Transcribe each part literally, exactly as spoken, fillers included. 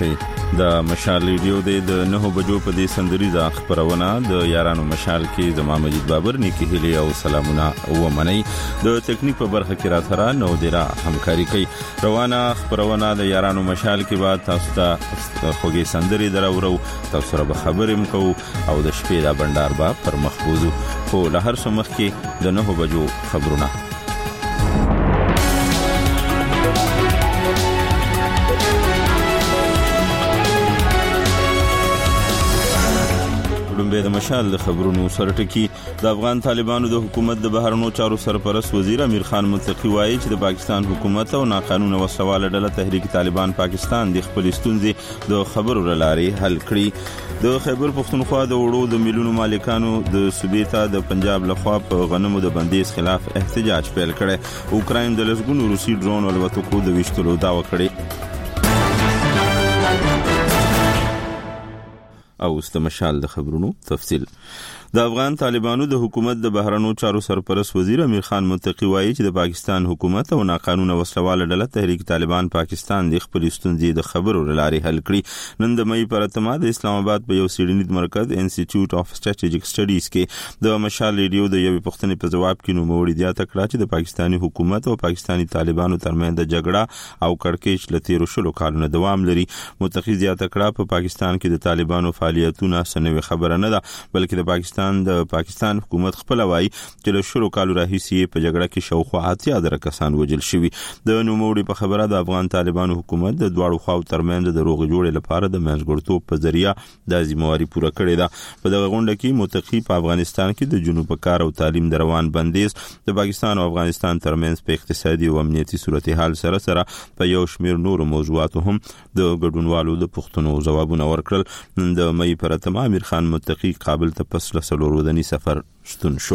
راشي. د مشال ریډیو د نه بجو په دې سندریزه خبرونه د یارانو مشال کې زما مجید بابر نیکی هلی او سلامونه و منی د تکنیک په برخه کې را سره نو دیرا همکاري کوي. روانه خبرونه د یارانو مشال کې بعد تاسو ته خوږی سندري دراورو، تاسو سره به خبرې مکو او د شپې دا بندر با پر مخبوزو خو له هر څه مخکې د نه بجو خبرونه. د مشال د خبرونو سره ټکی. د افغان طالبانو د حکومت د بهرنو چارو سرپرست وزیر امیر خان متقی وایي چې د پاکستان حکومت او ناقانونه وسواله ډله تحریک طالبان پاکستان د خپل ستونزې د خبرو لارې حل کړي. د خیبر پختونخوا د وړو د میلیونو مالکانو د صوبې ته د پنجاب لخوا په غنمو د بندیز خلاف احتجاج پیل کړي. اوکراین د لسګونو روسي ډرون الوتکو د ویشتلو دعوه کړې. او است مشال د خبرونو تفصیل. د افغان طالبانو د حکومت د بهرنو چارو سرپرست وزیر امیر خان متقی وایي چې د پاکستان حکومت او ناقانونه وسلواله ډله تحریک طالبان پاکستان د خپل ستونزې د خبرو لارې حل کړي. نن د مې پر اتمه د اسلام آباد په یو سیډنیز مرکز انسټیټیوټ اف سټریټیجیک سټډیز کې د مشال ریډیو د یوې پوښتنې په جواب کې نو موړي زیاته کړه چې د پاکستاني حکومت او پاکستاني طالبانو ترمنځ د جګړه او کړکېچ لته رشلو کارونه دوام لري. متقی زیاته کړه په پاکستان کې د طالبانو فعالیتونه سنوي خبره نه ده، بلکې د پاکستان د پاکستان حکومت خپل وایي چې له شلو کالو راهیسې په جګړه کې شاوخوا اتیا زره کسان وژل شوي. د نوموړي په خبره د افغان طالبانو حکومت د دواړو خواو ترمنځ د روغ جوړې لپاره د منځګړتوب په ذریعہ د ذمہواری پوره کړې ده. په دغه غونډه کې متقی په افغانستان کې د جنوب کار او تعلیم د روان بندیز د پاکستان او افغانستان ترمنځ په اقتصادي او امنیتي صورتحال سره سره په یو شمېر نور موضوعاتو هم د ګډونوالو د پوښتنو ځوابونه ورکړل. د مې پر اتمه امیر خان متقی کابل ته پس سلورودنی سفر شتون شو.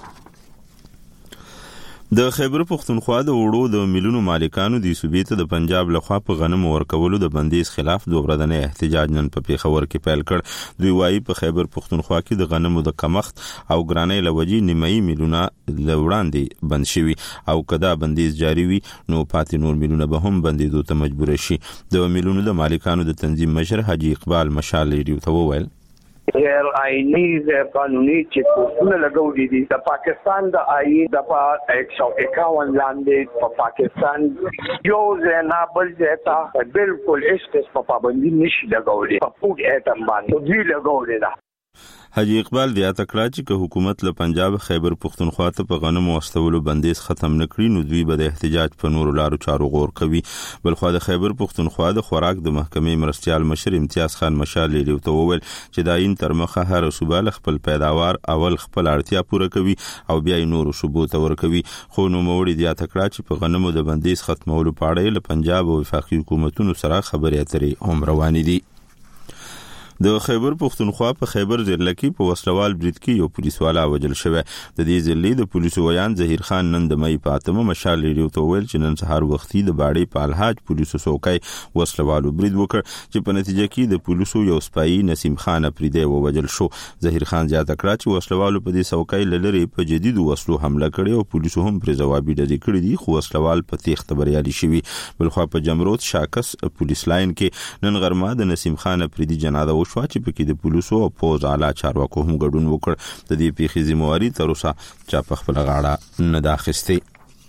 د خیبر پختونخوا د وړو د میلیونو مالکانو د صوبې ته د پنجاب لخوا په غنمو ورکولو د بندیز خلاف دوه ورځنی احتجاج نن په پیښور کې پیل کړ. دوی وايي په خیبر پختونخوا کې د غنمو د کمښت او ګرانۍ لوجې نیمایي میلیونه لوړاندې بند شوي او کدا بندیز جاری وي نو پاتې نور میلیونه به هم بندیدو ته مجبور شي. د میلیونو د مالکانو د تنظیم مشر حاجی اقبال مشال ریډیو ته وویل غیر آئینی غیر قانونی چې پوسټونه لګولې دي د پاکستان د آئین د ایک سو اکاون لاندې په پاکستان یو ځنا بل ځای بالکل هیڅ څه په پابندي نشي لګولې په پوره اعتماد باندې دوی لګولې ده. حاجی اقبال بیا تکړه چې که حکومت له پنجاب خیبر پختونخوا ته په غنمو واستولو بندیز ختم نکړي نو دوی به د احتجاج په نورو لارو چارو غور کوي. بلخو د خیبر پختونخوا د خوراک د محکمې مرستيال مشر امتیاز خان مشال ریډیو ته وویل چې دا این تر مخه هر صوبه خپل پیداوار اول خپل اړتیا پوره کوي او بیا نورو صوبو ته ورکوي. خو نو موړي بیا تکړه چې په غنمو د بندیز ختمولو په اړه له پنجاب او وفاقي حکومتونو سره خبرې اترې هم روانې دي. د خیبر پختونخوا په خیبر ضلع کې په وسلوال برید کې یو پولیس والا وژل شوی. د دې ضلع د پولیسو ویان ظهیر خان نن د مې په اتمه مشال ریډیو ته ویل چې نن سهار وختي د باړې په الحاج پولیسو څوکۍ وسلوالو برید وکړ چې په نتیجه کې د پولیسو یو سپایي نسیم خان پریدي ووژل شو. ظهیر خان زیاته کړه چې وسلوالو په دې څوکۍ لری په جديدو وسلو حمله کړې او پولیسو هم پر جوابي ډزې کړې دي خو وسلوال په تیښت بریالي شوي. بلخو په جمرود شاکس پولیس لاین کې نن غرمه د نسیم خان پریدي جنازه وشو چې پکې د پولیسو او پوز اعلی چارواکو هم ګډون وکړ. د دې پیښې ذمہواری تر اوسه چا په خپل غاړه نه ده اخیستې.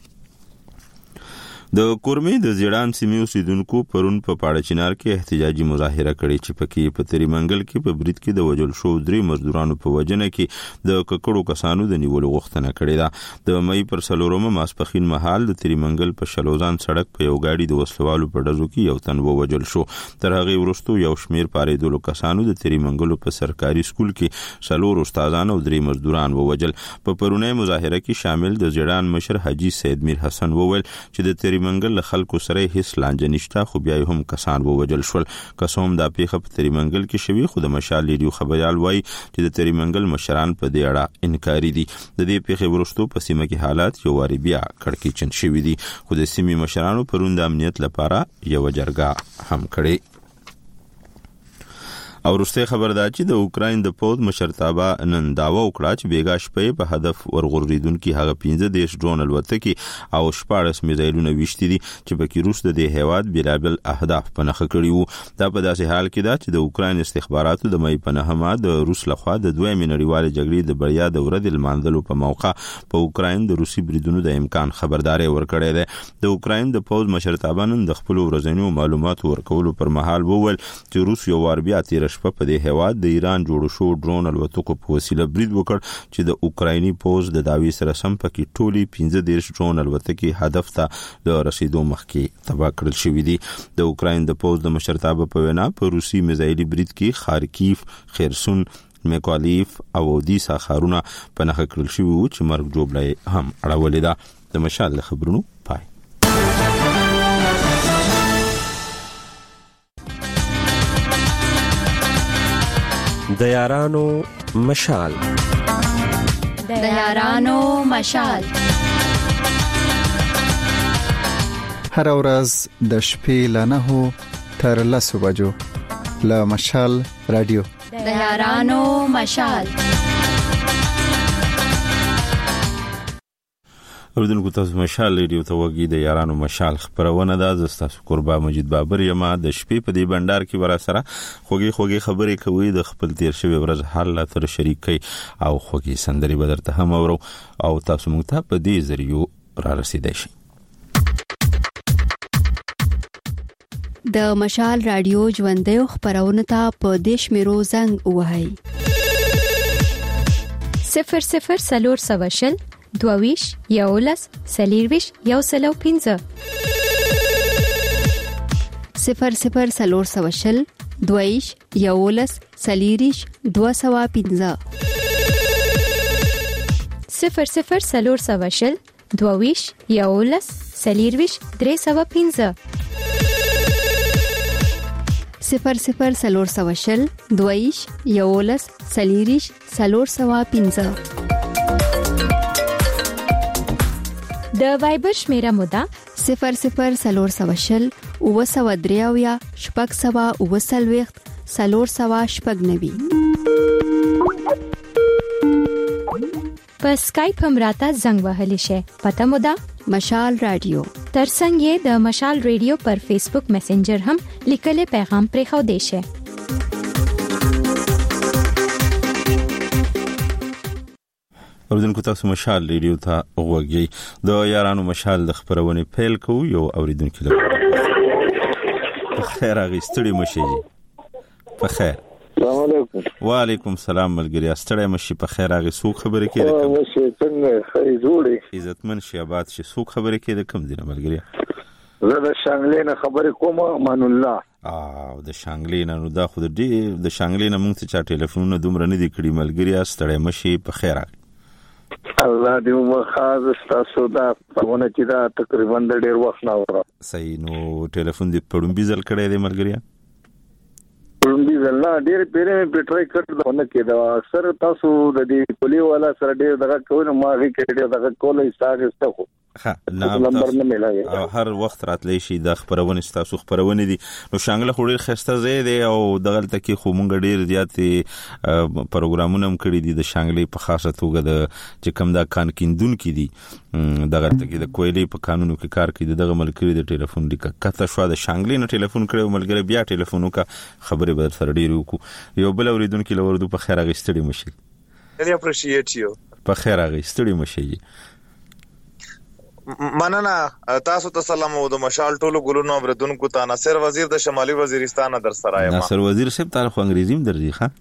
د کورمې د زیړان سیمې اوسیدونکو پرون په پاړه چنار کې احتجاجي مظاهره کړې چې پکې په تری منګل کې په برید کې د وجل شو درې مزدورانو په وجنه کې د ککړو کسانو د نیولو غوښتنه کړې ده. د مې پر سلورمه ماسپخین مهال د تری منګل په شلوزان سړک په یو گاډي د وسلوالو په ډزو کې یو تن ووجل شو. تر هغه وروسته یو شمیر پاریدلو کسانو د تری منګلو په سرکاري سکول کې سلور استادان او درې مزدوران ووجل. په پرونه مظاهره کې شامل د زیړان مشر حاجی سید میر حسن وویل چې د تری منګل خلکو سره هیڅ لانجه نشته خو بیا هم کسان ووجل شول. قسم دا پیښه په تری منګل کې شوی خو د مشال ریډیو خبريال وایي چې د تری منګل مشران په دې اړه انکاري دي. د دې پیښې وروسته په سیمه کې حالات یو واری بیا کړکېچن شوي دي خو د سیمې مشرانو پرون د امنیت لپاره یو جرګه هم کړې. او وروسته خبر ده چې د اوکراین د پوز مشرتابه نن داوا وکړه چې بیګا شپې په هدف ورغورځیدونکي هغه پنځه دیش ډرون الوتکي او شپاړس میزایلونه وشتي دي چې پکې روس د دې هیواد بیلابل اهداف په نخښه کړي وو. دا په داسې حال کې ده چې د اوکراین استخباراتو د مې په نهمه د روس لخوا د دویمې نړیوالې جګړې د بریا د ورځې لمانځلو په موقع په اوکراین د روسي بریدونو د امکان خبرداري ورکړې ده. د اوکراین د پوز مشرتابه نن د خپل ورځنیو معلوماتو ورکولو پر مهال وویل چې روس یو وار بیا تیر شپه په دې هیواد د ایران جوړ شو ډرون الوتکو په وسیله برید وکړ چې د اوکرایني پوز د داوی سره سم پکې ټولي پنځه دیش ډرون الوتکي هدف ته د رسیدو مخکې تباه کړل شوې دي. د اوکراین د پوز د مشرتابه په وینا په روسي میزایلي برید کې خارکیف، خیرسون، میکالیف او اودیسا ښارونه په نښه کړل شوي وو چې مرګ جوړه هم اړولې ده. د مشال خبرونو پای. د یارانو مشال د یارانو مشال هر ورځ د شپې له نهو تر لسو بجو له مشال رادیو د یارانو مشال. اوردونکو تاسو مشال ریډیو ته وګورئ. د یارانو مشال خبرونه ده. زه تاسو قربا مجید بابر یم. د شپې په دې بندر کې ورا سره خوږی خوږی خبرې کوي د خپل تیر شوی ورځ حال تر شریکي او خوږی سندري بدرته هم اورو او تاسو مونږ ته په دې ذریعو را رسیدئ شئ. د مشال رادیو ژوندۍ خبرونه ته په دیش میرو زنګ وهاي صفر صفر سلور سواشل دوویش یولس سلیرویش یو سلو پینزه صفر صفر سلور سواشل دوویش یولس سلیریش دو سوا پینزه صفر صفر سلور سواشل دوویش یولس سلیرویش درې سوا پینزه صفر صفر سلور سواشل دوویش یولس سلیریش سلور سوا پینزه. د وایبر شمیره مودا صفر صفر سلور سواشل او سوا دریاویا شپږ سوا او سلويخت سلور سوا شپږ نوي. په سکایپ هم راته زنګ وهلی شي. پته مودا مشال رادیو. ترڅنګ یې د مشال رادیو پر فیسبوک میسنجر هم لیکل پیغام پرې خو دی شي. اوردونکو تاسو مشال ریډیو ته وګورئ. د یارانو مشال د خبرونه پیل کوو. یو اوریدونکو له په خیر اغه ستړي مشي په خیر. السلام علیکم. وعلیکم السلام ملګری ستړي مشي په خیر اغه سو خبره کې ده کوم مشي څنګه خې جوړي عزتمن شي آباد شي سو خبره کې ده کوم دي ملګری. زه د شانګلې نه خبرې کوم امان الله. او د شانګلې نه نو دا خو د د شانګلې نه مونږ ته ټلیفون دومره نه دی کړی ملګری ستړي مشي په خیر اغه. الله دې مخاز تاسو دا په ونه چې دا تقریبا د ډیر وخت نه وره. صحیح. نو ټلیفون دې پړم بيزل کړی دی ملګری. پړم بيزل نه ډیر پیره په ټرای کړل نه کېدا. اکثر تاسو د دې پولی والا سره ډیر دغه کوي ما هی کېډه دغه کولای ستاسو خو ها نمبر نه ملایي. هر وخت راتلی شي د خبرونه تاسو خبرونه دي. نو شانګله خوري خسته زه دی او دغه تکي خو مونږ ډیر زیاتې پروګرامونه هم کړی دي د شانګلې په خاصه توګه د چې کوم دا کان کیندون کې دي دغه تکي د کویلې په قانونو کې کار کوي. دغه ملګری د ټلیفون لیکه کته شو د شانګلې نه ټلیفون کړو ملګری بیا ټلیفون وکړه خبرې بدل سره ډیر وکړو. یو بل اوریدونکو لوردو په خیر غستړي مشي. ډیر اپریشیټ یو په خیر غستړي مشي. مننه تاسو ته سلام او د مشال ټولو ګلونو اوردونکو ته. ناصر وزیر د شمالي وزیرستان در سره یم. ناصر وزیر صاحب تعالی انګریزیم درځي ښه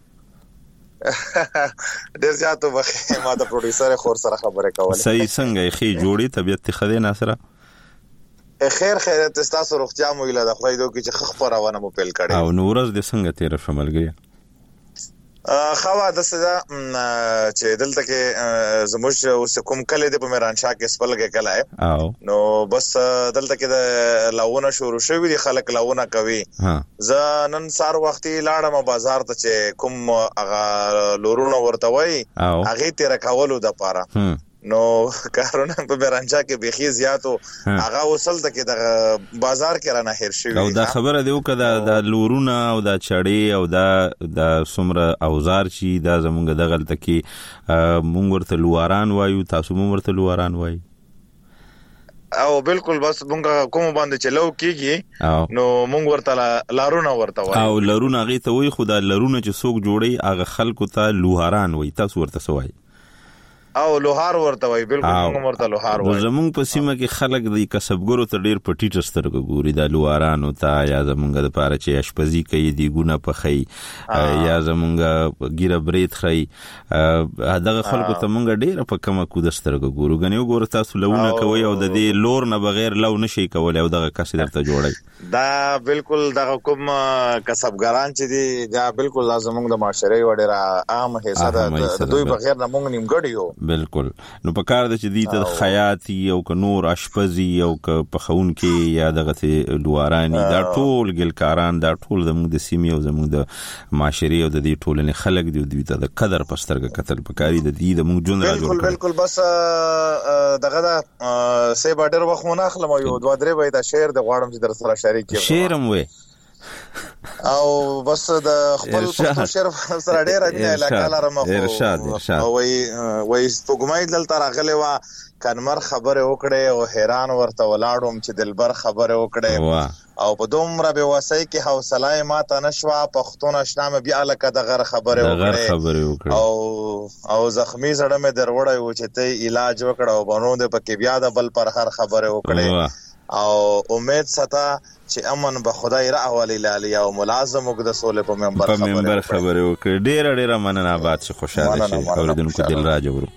ډیر زیاتو وخت ما د پروډوسر خور سره خبرې کوله. صحیح څنګه خې جوړي طبيعت خدای ناصر خیر خیرت تاسو روغتیا مو اله د خدای دوی چې خخ پرونه مو پیل کړي. او نورز د څنګه تیر شمالګي خوا د سزا چې دلته کې زموږ اوس کوم کله د پمرانشاه کې سپلګه کله او نو بس دلته کې د لاونه شروع شوی دي خلک لاونه کوي. ز نن سار وختي لاړم بازار ته چې کوم هغه لورونه ورته وای هغه تیر کولو د پاره نو کارونه په برانچا کې بيخي زیاتو هغه وصل ته کې د بازار کې رانه هیر شي. او دا خبره دی وکړه د لورونه او د چړې او دا د سمره اوزار چی دا زمونږ د غلطه کې مونږ ورته لواران وایو، تاسو مونږ ورته لواران وایي. او بالکل بس مونږ کوم باندې چلو کیږي نو مونږ ورته لارونه ورته وایو. او لارونه غي ته وای خدا لارونه چې څوک جوړي هغه خلکو ته لوهاران وای، تاسو ورته سوای او لوهار ورته وای. بالکل موږ ورته لوهار وای. زمونږ په سیمه کې خلک د کسبګرو ته ډیر پټی ټسترګو ګوري د لوهارانو ته، یا زمونږ د پاره چې اشپزي کوي دی ګونه پخی یا زمونږ ګیره برید خی، دغه خلکو ته مونږ ډیر په کمه کو دسترګو ګورو. غنیو ګور تاسو لونه کوي او د دې لور نه بغیر لو نشي کولای او دغه کس درته جوړي. دا بالکل دغه کوم کسبګران چې دي دا بالکل لازم د معاشري وړه عام حصہ ده، دوی بغیر نه مونږ نیمګړی یو. بالکل نو په کار د چې دی ته خیاطي او ک نور اشپزي او ک پخون کې یا دغه لوارانی دا ټول ګلکاران دا ټول زموږ د سیمې او زموږ د معاشري او د دې ټولنې خلک دی دوی ته د قدر پسترګه قتل پکاري د دې د موږ جون راځو. بالکل بالکل بس دغه دا سه باډر وخونه خلم یو دوه درې وای دا شعر د غواړم چې در سره شریک کړم. شعرم وې او بس د خپل پښتو شعر سره ډېر نه علاقه لرم. ارشاد ارشاد وای وای سپوږمۍ دلته راغلی وا کنمر خبره وکړې او حیران ورته ولاړم چې دلبر خبره وکړې او په دومره به واسي کې حوصله ما ته نشوا پښتون آشنا مې بیا لکه د غر خبره وکړې او او زخمی زړه مې دروړې و چې ته علاج وکړ او بنو دې پکې بیا د بل پر هر خبره وکړې او امید ستا چې امن به خدای را اولي لالي او ملازم وګد سولې په منبر خبره په منبر خبره وکړه. ډیر ډیر مننه آباد شي خوشاله شي اوریدونکو دل راځي ورو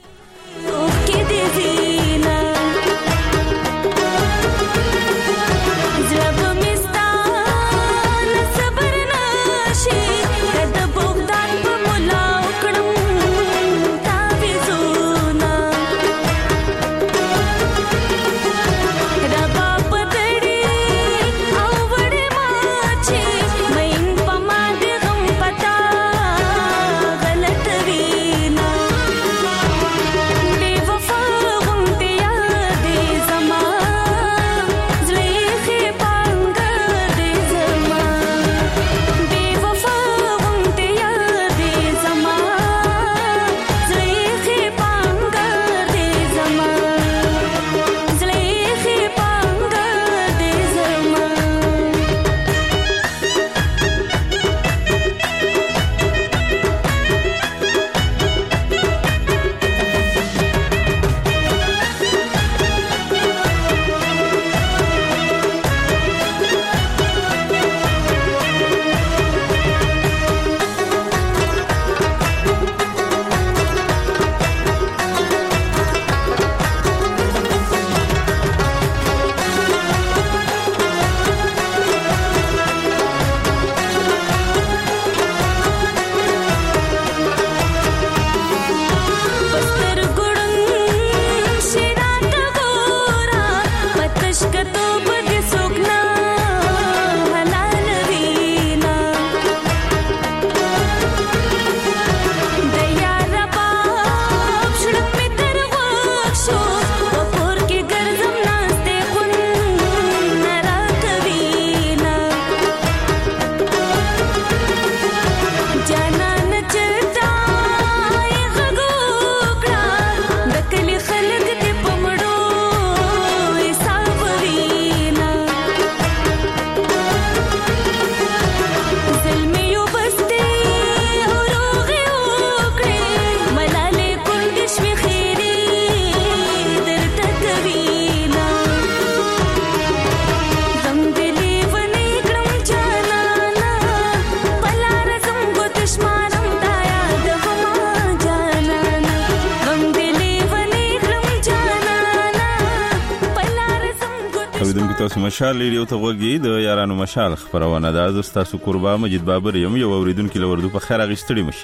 تاسو مشال ریډیو ته وګورئ د یارانو مشال خبرونه ده. تاسو قربا مجید بابر یم یو اوریدونکو لوردو په خیر اغشتړي مش.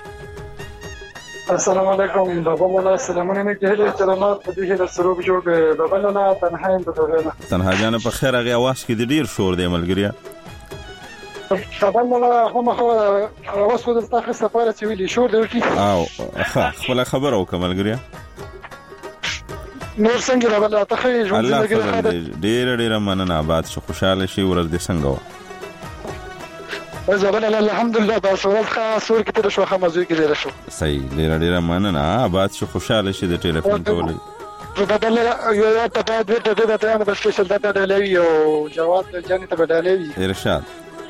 السلام علیکم بابا مولا سلامونه مې کېږي چې رحمت په دې د سروب جوړ بابا نه تنها د دوله تنها جان په خیر هغه आवाज کې د ډیر شور دی ملګریا. بابا مولا هم خو आवाज کو د تاخ سفاره چې ویلي شور دی کی او خبره وکړه ملګریا. نور څنګه راغله ته ژوند الله زندګي فضل ډیر ډیر مننه آباد شو خوشاله شي ورځ دې څنګه و زبل الحمدلله دا سورت خاص سور کې ته شو خمازوي کې لري شو صحیح ډیر ډیر مننه آباد شو خوشاله شي د ټلیفون کولې په بدل یو ته په دې ته د ته د سپیشل ډاټا ډالوي او جواب جاني ته بدلوي ارشاد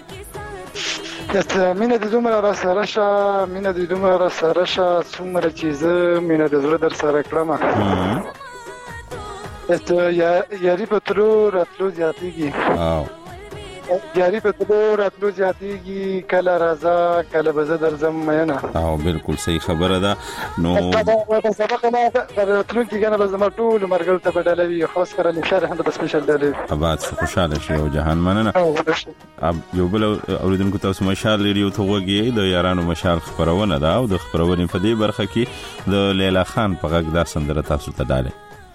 یست مینه د دومره را سره شه مینه د دومره را سره شه څومره چیزه مینه د زړه در سره کړم یست یاري په تلو راتلو زیاتېږي او یاري په تلو راتلو زیاتېږي کله راځه کله به زه درځم مینه او بالکل صحیح خبره ده نو په سبق نه راتلونکي کنه به زما ټول مرګل ته بدلوي خاص کر نشاره هم د سپیشل ډالوي آباد شو خوشاله شي او جهان مننه اب یو بل اوریدونکو تاسو مشال ریډیو ته وګورئ د یارانو مشال خبرونه ده او د خبرونې په دې برخه کې د لیلا خان په غږ دا سندره تاسو ته ډاله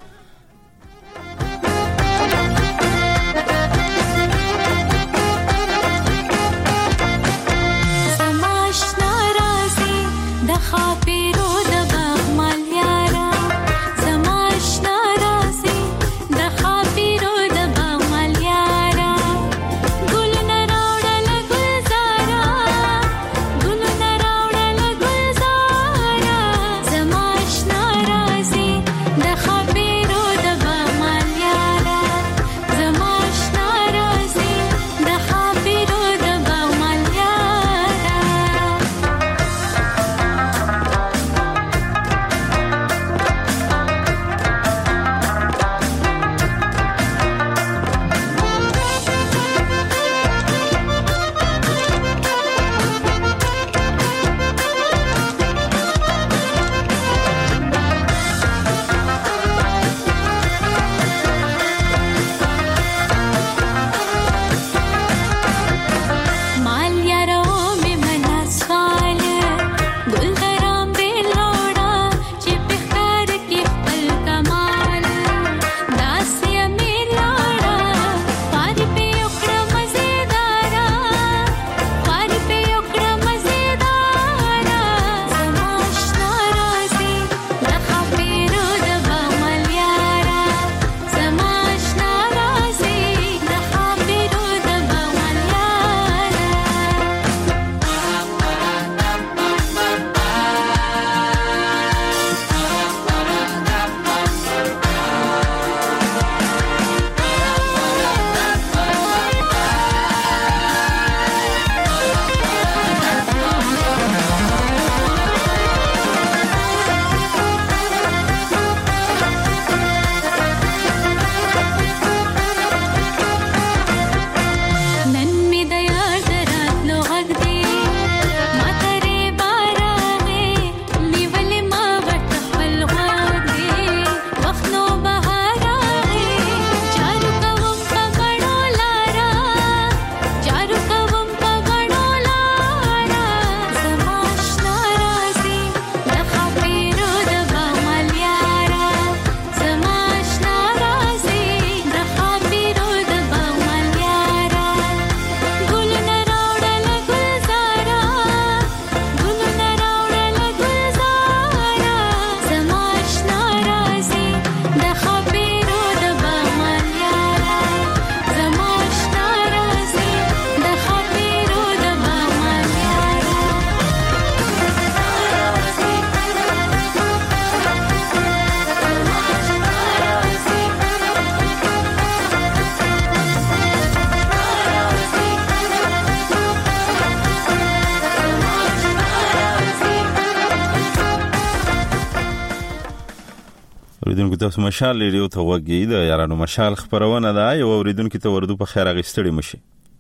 اوریدونکو تاسو مشال ریډیو ته وګورئ د یارانو مشال خبرونه ده یو اوریدونکو ته وردو په خیر اغستړي مشي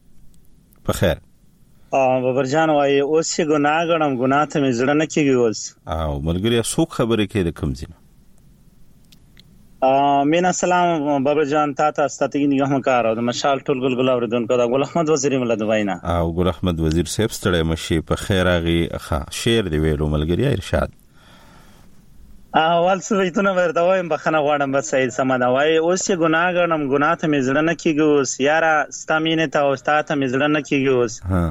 په خیر ا بابرجان وای اوس چې ګناه غړم ګناه ته مې زړه نه کیږي اوس او ملګری څوک خبرې کوي د کم ځینه ا مینا سلام بابرجان تا ته ستاتګی نگاه مکار او د مشال ټول ګل ګل اوریدونکو دا ګل احمد وزیر مله دوینا او ګل احمد وزیر صاحب ستړی مشي په خیر اغي ښه شعر دی ویلو ملګری ارشاد اول سویتونه ورته وایم بخنه غواړم بس صحیح سمدا وای اوس چې ګناه غړم ګناه ته مې زړه نه کیږي اوس یاره ستامینه ته او ستاته مې زړه نه کیږي اوس ها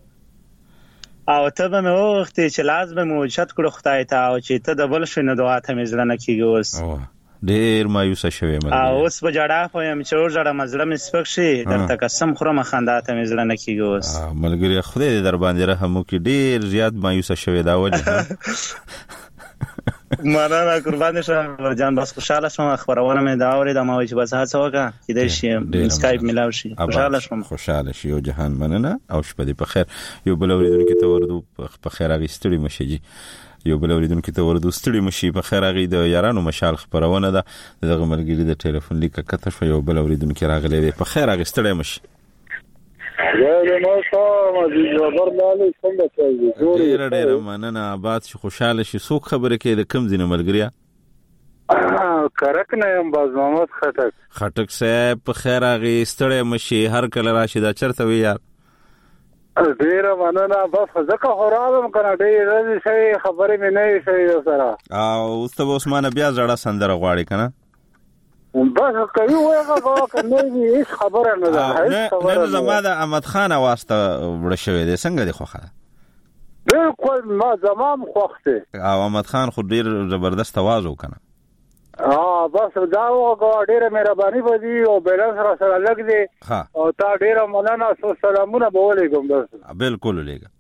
او ته به مې وختي چې لازم مې وجت کړو خدای ته او چې ته د بل شنو دعا ته مې زړه نه کیږي اوس ډېر مایوس شوی مې اوس په جړه خو يم چې ور جړه مزړه مې سپک شي درته قسم خورم خندا ته مې زړه نه کیږي اوس ملګری خدای دې در باندې رحم وکړي ډېر زیات مایوس شوی دا وجه مننه قربان شم ورجان بس خوشاله شوم خبرونه مې دا اورید ما چې بس هڅه وکړه چې دې شي اسکایپ ملاو شي خوشاله شوم خوشاله شي او جهان مننه او شپه دې په خیر یو بل اوریدونکو ته وردو په خیر هغه ستړي مشي یو بل اوریدونکو ته وردو ستړي مشي په خیر هغه د یارانو مشال خبرونه ده دغه ملګری د ټلیفون لیک کته شو یو بل اوریدونکو راغلی دی په خیر هغه ستړي مشي یا نو تاسو ما دې خبر لاله څنګه کوي ډېر ډېر مننه آباد شي خوشاله شي څوک خبره کوي د کم ځینې ملګریا کرک نه یم باز محمد خټک خټک صاحب په خیر هغه ستړي مشي هر کله راشي دا چرته وی یار ډېر مننه بس ځکه خورالم کنه ډېر شي خبرې مې نه شي سره او استاد عثمان بیا زړه سندره غواړي کنه بس کوي وایغه کنه هیڅ خبره نه ده هیڅ خبره نه زما د احمد خان واسطه وړ شوې ده څنګه دی خوخه بالکل ما زمام خوخته او احمد خان خو ډیر زبردست आवाज وکنه اه بس دا وګه ډیره مهرباني وځي او بیلانس را سره لګ دی او تا ډیره مننه سو سلامونه بولېګم بس بالکل لګا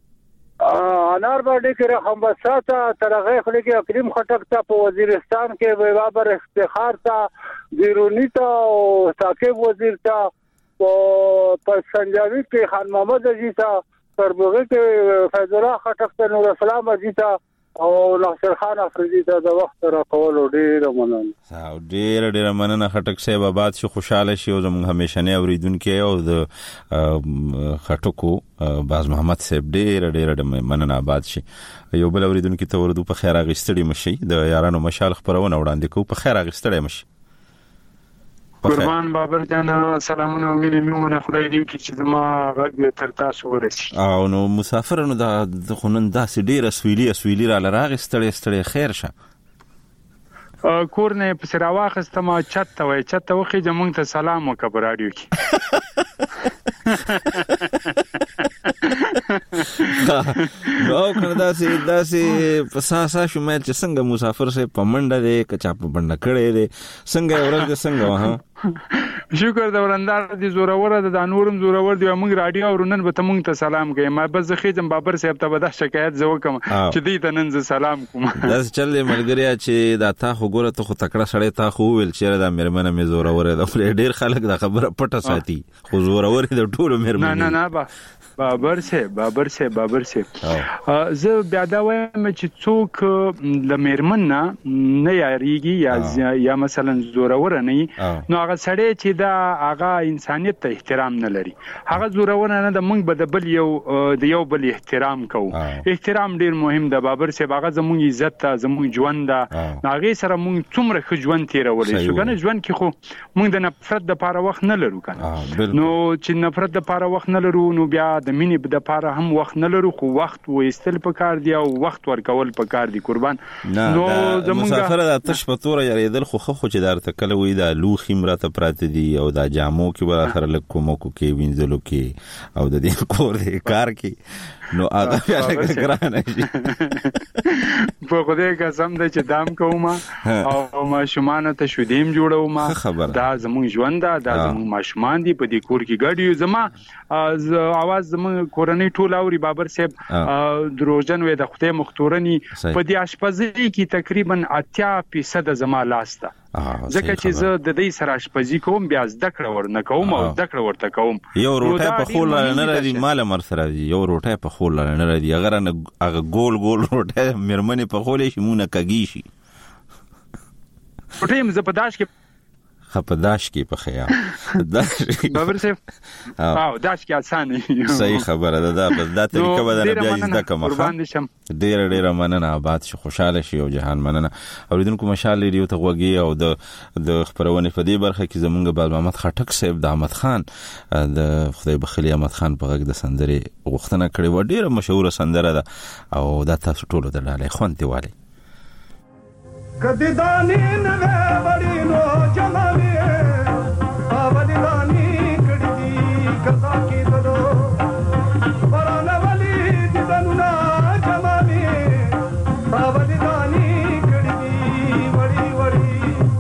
انار باندې کې رقم بساته ترغه خلک کریم خټک ته په وزیرستان کې بابر افتخار ته بیرونی ته او ثاقب وزیر ته او پنجابی کې خان محمد اجي ته تربوغه کې فیض الله خټک ته نور اسلام اجي ته او ناصر خان افریدی ته د وخت را کول ډیر مننه او ډیر ډیر مننه خټک صاحب آباد شي خوشاله شي او زموږ همیشه نه اوریدونکو او د خټکو باز محمد صاحب ډیر ډیر مننه آباد شي یو بل اوریدونکو ته وردو په خیر اغستړي مشي د یارانو مشال خبرونه وړاندې کو په خیر اغستړي مشي قربان بابر جان سلامونه او مینه خدای دې کې چې زما غږ تر تاسو ورسي او نو مسافرانو د خونن داسې ډیر اسویلی اسویلی را لراغ ستړي ستړي خیر شه کور نه په سره واخسته ما چت وای چت وخی زمونږ ته سلام وکړ رادیو کې نو کنه داسې داسې په ساسا شومه چې څنګه مسافر سه پمنډه دې کچا په بنډه کړي دې څنګه ورځ څنګه وها شکر دا ورندار دي زورور د انورم زورور دی موږ رادیو ورنن به ته موږ ته سلام کوي ما بس خېجم بابر صاحب ته به د شکایت زو کوم چې دې ته نن سلام کوم دا چلې ملګریا چې دا تا خو ګوره ته خو تکړه سړی تا خو ویل چې دا مېرمنه مې زورور ده ډېر خلک دا خبره پټه ساتي خو زورور د ټولو مېرمنه نه نه نه بابر صاحب بابر صاحب بابر صاحب زه بیا دا وایم چې څوک د مېرمن نه یاریږي یا یا مثلا زورور نه نو هغه سړی چې دا هغه انسانیت ته احترام نه لري هغه زورور نه د موږ به د بل یو د یو بل احترام کوو احترام ډیر مهم ده بابر صاحب هغه زموږ عزت ته زموږ ژوند ده هغه سره موږ څومره ښه ژوند تیرولای شو کنه ژوند کې خو موږ د نفرت د پاره وخت نه لرو کنه نو چې نفرت د پاره وخت نه لرو نو بیا د مینې د پاره هم وخت نه لرو خو وخت وېستل پکار دی او وخت ورکول پکار دی قربان نو زموږ مسافر د تش په تور یریدل خو خو چې دارته کله وې دا لوخي مراته پراته دي او دا جامو کې بل اخر لکه مو کې وینځلو کې او د دې کور دې کار کې نو هغه بیا لکه ګرانه شي په خوده قسم دې چې دام کوم او ماشومان ته شودیم جوړوم دا زموږ ژوند دا زموږ ماشومان دي په دې کور کې ګډیو زما اواز زموږ کورنۍ ټول اوري بابر صاحب دروژن وې د خدای مختورنی په دې اشپزي کې تقریبا اتیا فیصد زما لاسته ځکه چې زه د دې سره اشپزي کوم بیا زده کړه ورنه کوم او زده کړه ورته کوم یو روټه په خول نه راځي مال مر سره یو روټه په خول نه راځي اگر هغه ګول ګول روټه مېرمنې په خولې شي مونږه کګی شي روټه مزه په داش کې خپداش کې په خیال داش بابر صاحب او داش کې اسانه صحیح خبره ده دا بس دا طریقه بدل بیا زده کوم ډیر ډیر مننه آباد شي خوشاله شي او جهان مننه اوریدونکو مشال ریډیو ته وګي او د د خبرونه په دې برخه کې زمونږ باز محمد خټک صاحب د احمد خان د خدای بخلی احمد خان په غږ د سندري غوښتنه کړې و ډیره مشهور سندره ده او دا تاسو ټول درلاله خوانتي والی کدی دانی نه وړي نو جمالي باور دانی کړي کتا کې دلو ورانه ولي دنو نا جمالي باور دانی کړي وړي وړي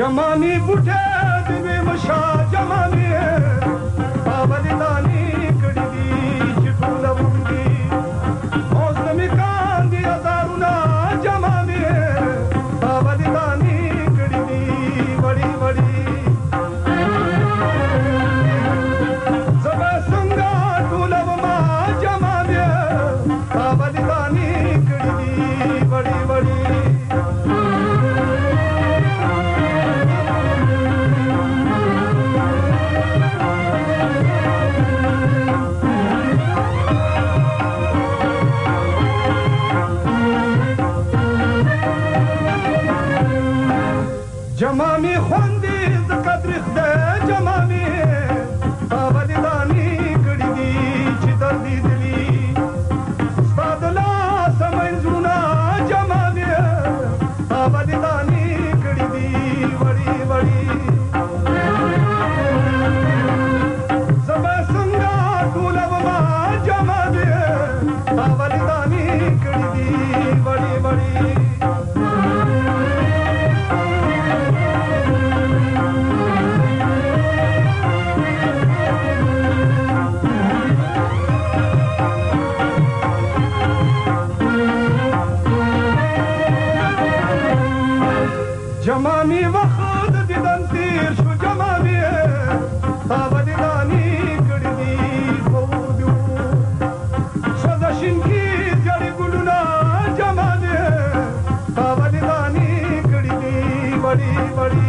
जमानी बुठे दिवे मशा जमानी पावली दानी कड़ी चिटूल बुंदी मौसमी कांदी अदारुना जमानी पावली दानी कड़ी बड़ी बड़ी सब संगा टूलब मा जमानी पावली दानी कड़ी बड़ी बड़ी जमामी خوندی ز قدر خدای جمامی باولی دانی کړي دي چې در دي دلی سپادلا سمین زونا جمامی باولی دانی کړي دي وړي وړي زما څنګه ټولو ما جمامی باولی دانی کړي دي وړي وړي जमानी वखत दिदन तीर शु जमानी पावली दानी कड़ी दी खौदू सदशिन की जड़ी गुलुना जमानी पावली दानी कड़ी दी बड़ी बड़ी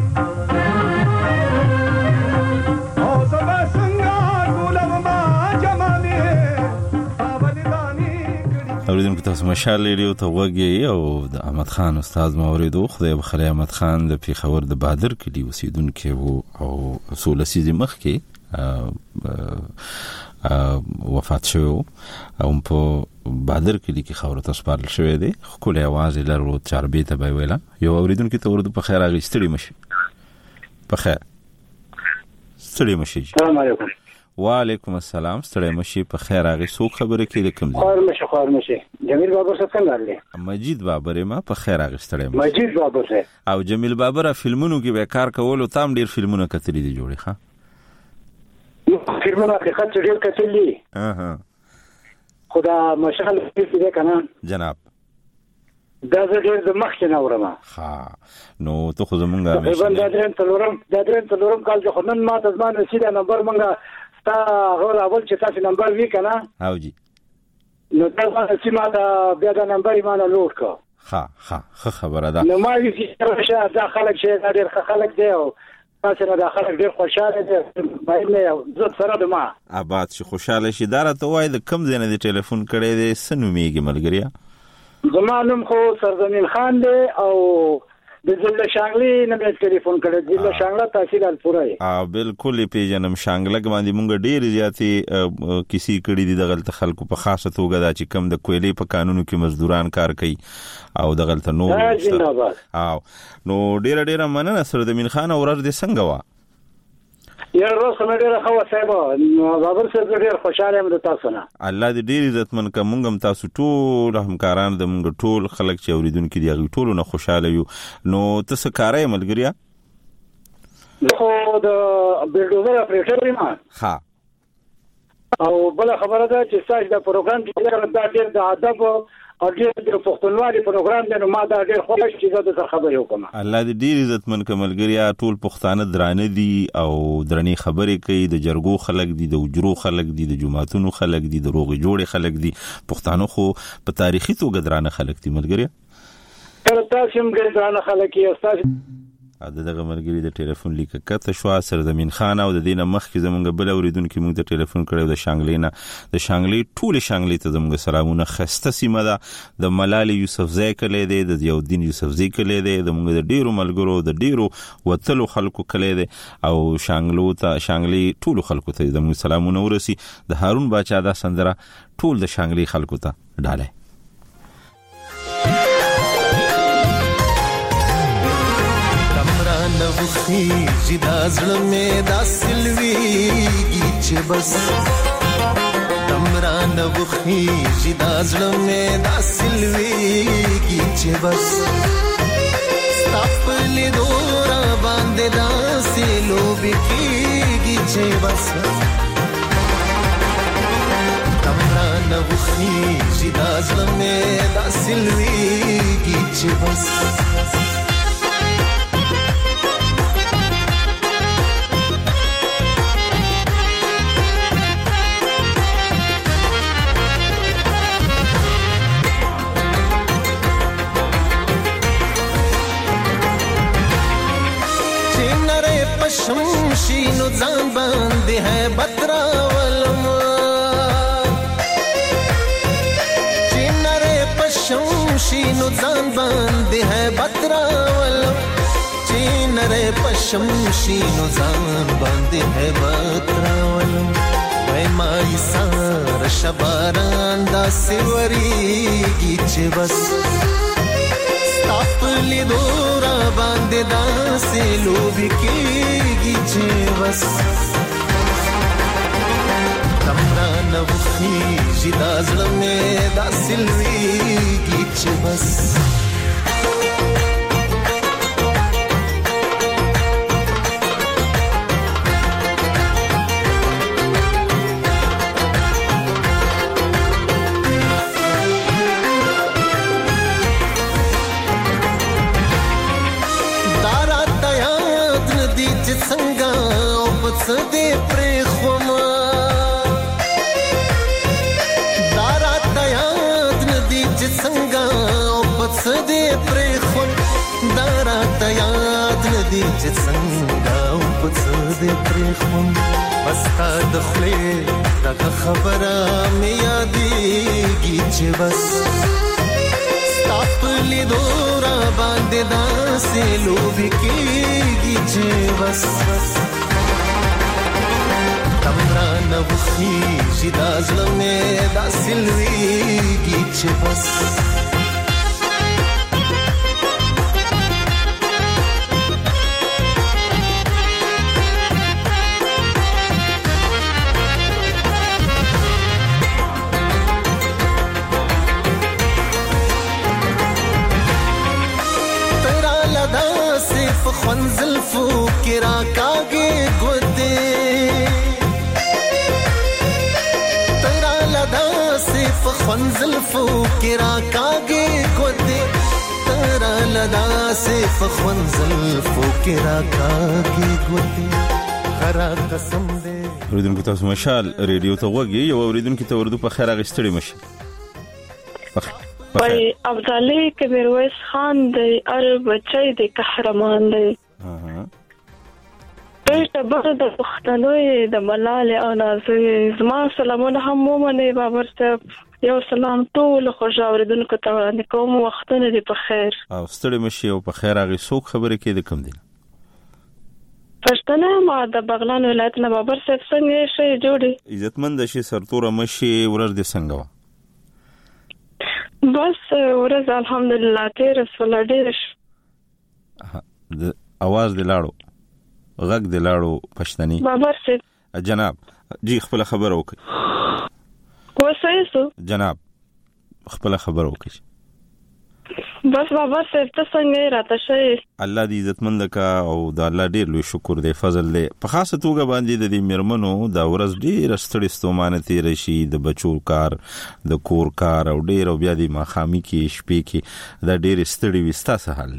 ओ सब संगा गुलब मा जमानी पावली दानी اوریدونکو تاسو مشال ریډیو ته وګورئ او د احمد خان استاد موریدو خدای بخری احمد خان د پیښور د بادر کلی اوسیدونکو وو او سولسیزي مخ کې وفات شو او په بادر کلی کې خبره تاسو پارل شوې ده خو له आवाज لرو چاربې ته به ویلا یو اوریدونکو ته ورته په خیر اغستړي مشي په خیر ستړي مشي السلام علیکم وعلیکم السلام ستړي مشي په خیر اغه سو خبره کې د کوم خیر مشي خیر مشي جمیل بابر څه څنګه لري مجید بابر ما په خیر اغه ستړي مجید بابر او جمیل بابر فلمونو کې به کار کولو تام ډیر فلمونه کتلې دي جوړي ښا فلمونه کې خاطر ډیر کتلې اها خدا مشغل دې کنه جناب دا ډېر د مخ نه اورم ها نو ته خو زمونږه مشه دا درن تلورم دا درن تلورم کال چې خنن ما ته ځمان رسیدا نمبر مونږه تا غوړ اول چې تاسو نمبر وی کنه او جی نو دا چې ما دا بیا دا نمبر ایمانه لوټ کا ها ها خبره ده نو ما وی چې دا خلک چې دا ډېر خلک دی او تاسو نه دا خلک ډېر خوشاله دي باندې زه سره د ما آباد شي خوشاله شي دا ته وای د کم ځنه دی ټلیفون کړي دي سنومیږي ملګریا زمانم خو سرزمین خان دی او د ضلع شانګلی نه مې ټلیفون کړی ضلع شانګلا تحصیل الپورای ا بالکل پیژنم شانګلګ باندې مونږ ډیر زیاتې کسی کړي دي د غلط خلکو په خاصه توګه دا چې کم د کویلې په قانونو کې مزدوران کار کوي او د غلط نو او نو ډیر ډیر مننه سرزمین خان اورر دې څنګه وا یا روز نه ډیر خو صاحب بابر صاحب ډیر خوشاله یم د تاسو نه الله دې ډیر عزتمن کوم تاسو ټول همکاران د موږ ټول خلک چې اوریدونکو دي هغه ټول نه خوشاله یو نو تاسو کارای ملګریا خو د بلډوزر اپریټر یم ها او بل خبره ده چې ساج د پروګرام کې دا ډیر د ادب او ډیر د پښتونوالي پروګرام دی نو ما دا ډیر خوښ چې زه د خبرې وکم الله دې ډیر عزتمن کملګریا ټول پښتانه درانه دي او درنې خبرې کوي د جرګو خلک دي د وجرو خلک دي د جماعتونو خلک دي د روغې جوړې خلک دي پښتانه خو په تاریخي توګه درانه خلک دي ملګریا تر تاسو هم درانه خلک یې تاسو دغه ملګری د ټلیفون لیک کته شو سرزمین خان او د دینه مخ کې زمونږ بل اوریدونکو موږ ته ټلیفون کړو د شانګلینا د شانګلی ټول شانګلی ته زموږ سلامونه خسته سیمه ده د ملال یوسفزی کلی دی د یودین یوسفزی کلی دی د موږ د ډیرو ملګرو د ډیرو وتلو خلکو کلی دی او شانګلو ته شانګلی ټول خلکو ته زموږ سلامونه ورسي د هارون باچا دا سندره ټول د شانګلی خلکو ته ډاله خیږي دا زړه مې دا سلويږي چې بس دمران وخیږي دا زړه مې دا سلويږي چې بس خپل دوران چې بس تمران وخیږي دا زړه مې داسې لویږي چې بس شمشي نو ځان باندې ہے بتراولم چینره پشمشي نو ځان باندې ہے بتراولم چینره پشمشي نو ځان باندې ہے بتراولم وای مای سار شباران دا سیوریږي چې بس خپل دورا باندې داسې لوبي کېږي چې بس تمران وخیږي دا زړه مې داسې لویږي چې بس سدې پرې خوما دارات یاد ندی چې څنګه او پڅ دې پرې خون دارات یاد ندی چې څنګه او پڅ دې پرې خون بستا د خلې دا خبره مې یادېږي چې بس خپل دورا باندې داسې لوبي کېږي چې بس تمران وخیږي دا زړه مې داسې لویږي چې بس ترا لدا سے فخن زلفو کې راکاږي ګوتې فخن زلفو کې راکاږي ګوتې ترا لدا سے فخن زلفو کې راکاږي ګوتې خرا قسم دې اوریدونکو تاسو مشال ریډیو ته وګورئ یو اوریدونکو ته ورته په خیر غستړي مشه وای ابدالي کبیر ویس خان دی ار بچی دی قهرمان دی پېټه بر د پښتنوي د ملال او نازوي زما سلامونه هم مومنه بابر صاحب یو سلام ټول خوږ اوریدونکو ته وړاندې کوم وختونه دې په خیر او ستړي مشي او په خیر هغه څوک خبرې کې د کم دي پښتنه ما د بغلان ولایت نه بابر صاحب څنګه شي جوړي عزتمند شي سرتوره مشي ورځ دې څنګه بس ورځ الحمدلله تیر سول ډیر د आवाज د لاړو غږ د لاړو پښتني بابر صاحب جناب جی خپل خبر وکړئ وسایسو جناب خپل خبر وکړئ بس بابا صاحب ته څنګه راته شي الله دې عزتمند کا او د الله ډیر لوی شکر دې فضل دې په خاصه توګه باندې د دې مرمنو د ورځ ډیر ستړي ستومانه تیر شي د بچو کار د کور کار او ډیر او بیا دې ماخامي کې شپې کې دا ډیر ستړي وستا سهال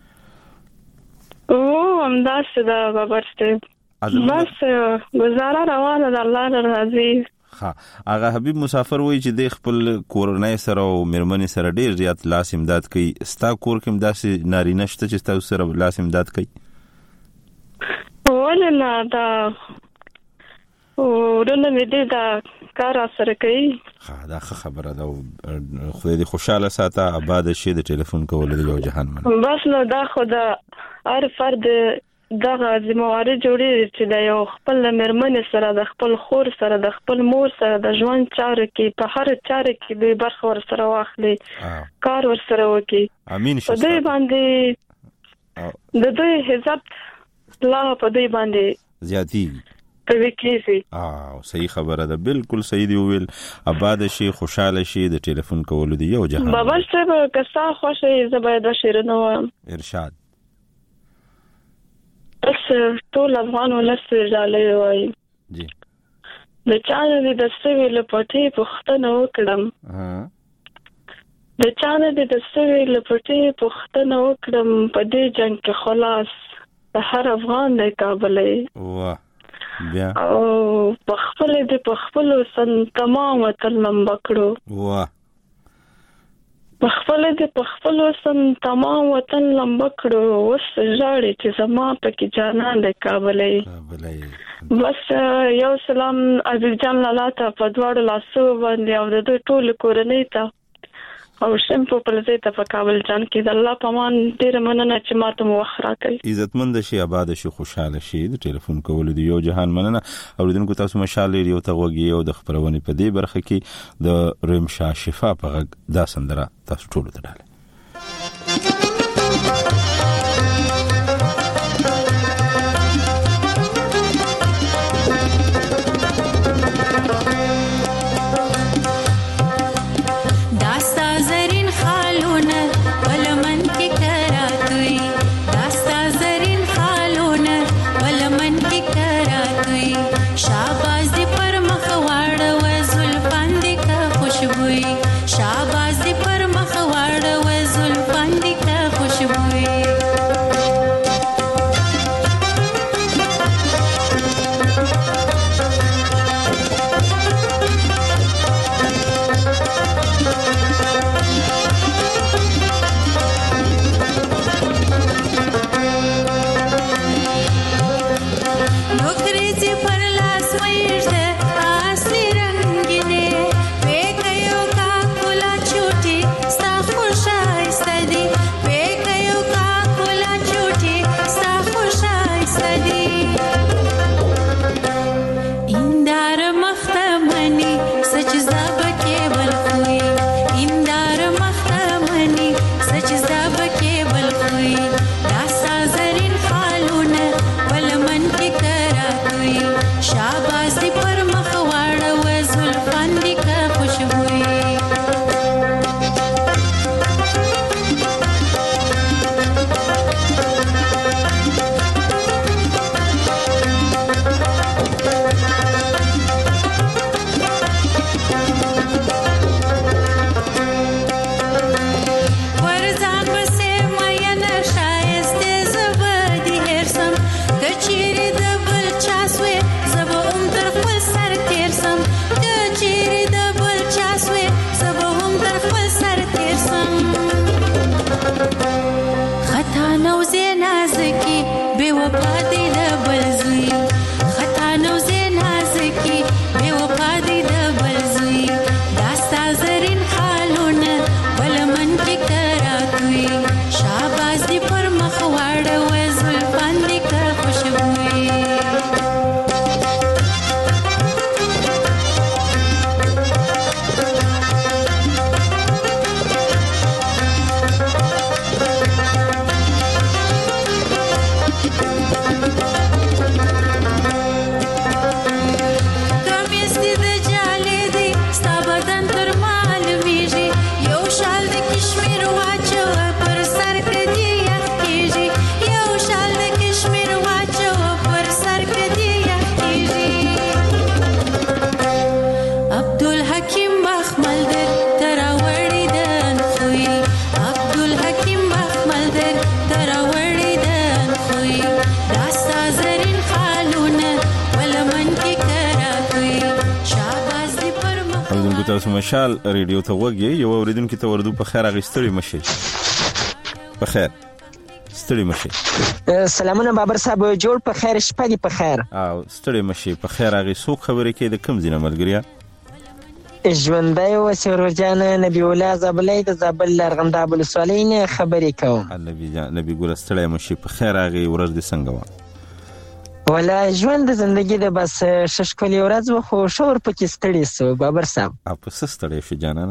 او همداسې دا بابا صاحب بس گزاره روانه د الله راضي ها هغه حبيب مسافر وای چې د خپل کورنۍ سره او مرمنې سره ډیر زیات لاس امداد کوي ستا کور کې امداسي نارینه شته چې تاسو سره لاس امداد کوي ولنه دا ورنه مې دې دا کار سره کوي ها دا خبره ده خو دې خوشاله ساته آباد شي د ټلیفون کول د یو جهان من بس نو دا خدا هر فرد دغه ذمہواری جوړي چې د یو خپل مرمن سره د خپل خور سره د خپل مور سره د ژوند چارې کې په هر چارې کې به برخه ور سره واخلي کار ور سره وکي امين شه په دې باندې د دې حساب لا په دې باندې زیاتی په وکیسي اه صحیح خبره ده بالکل صحیح دی ویل آباد شي خوشاله شي د ټلیفون کول دی یو جهان بابا صاحب کسا خوشي زباید شیرنو ارشاد بس ټول افغان ولس جالي وای جی د چانه د دستوي لپټې پښتنه وکړم ها د چانه د دستوي لپټې پښتنه وکړم په دې جنگ کې خلاص د هر افغان د کابلې واه بیا او په خپل د په خپل سن تمام وطن لمبکړو واه په خپل د په خپل سن تمام وطن لمبکړو وس ژړې چې زما په کې جانان د کابلې کابلې بس یو سلام عزیز جان لالا ته په دواړو لاسو باندې او د دوی ټول کورنۍ ته او شمپو په لزې ته په کابل جان کې د الله پامان ډیر مننه چې ماته مو وخت راکړي عزتمند شي آباد شي خوشاله شي د ټلیفون کول دی یو جهان مننه اوریدونکو تاسو مشال لري او تغوږی او د خبرونه په دې برخه کې د رمشا شفا په دا سندره تاسو ټول ته ډاله शाबाश दी पर मखवाड़ व जुल्फान दी का खुशबू تاسو مشال ریډیو ته وګورئ یو اوریدونکو ته وردو په خیر اغستړي مشي په خیر ستړي مشي سلامونه بابر صاحب جوړ په خیر شپه دی په خیر او ستړي مشي په خیر اغي سو خبرې کې د کم زینه ملګریا ژوندای و سرورجان نبی الله زبلې د زبل لرغنداب الصالحین خبرې کوم نبی جان نبی ګور ستړي مشي په خیر اغي ورځ د څنګه و ولا ژوند زندگی د بس ششکلی ورځ و خو شور پکې ستړي سو بابر صاحب اپ ستړي شو جانانه